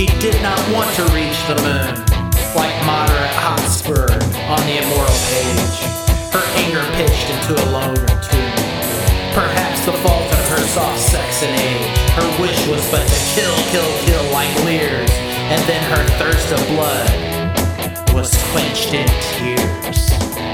did not want to reach the moon, like moderate Hotspur on the immortal page. Her anger pitched into a loner tune. Perhaps the fault of her soft sex and age. Her wish was but to kill, kill, kill like Lear's, and then her thirst of blood was quenched in tears.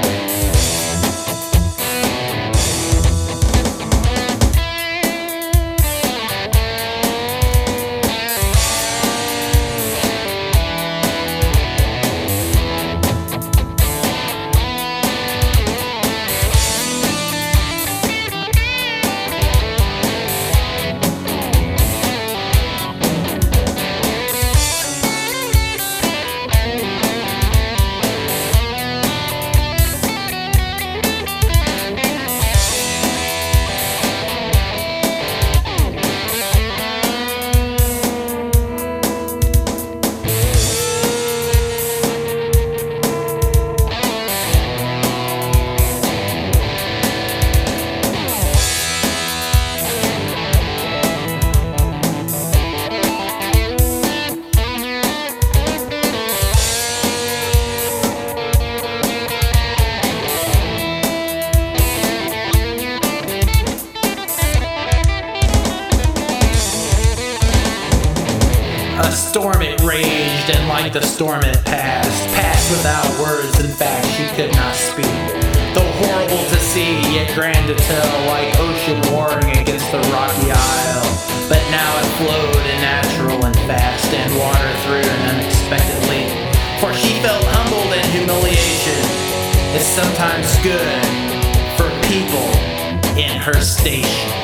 A storm it raged, and like the storm it passed without words, in fact she could not speak. Though horrible to see, yet grand to tell, like ocean warring against the rocky isle. But now it flowed in natural and fast, and water through an unexpected leap. For she felt humbled, and humiliation is sometimes good for people in her station.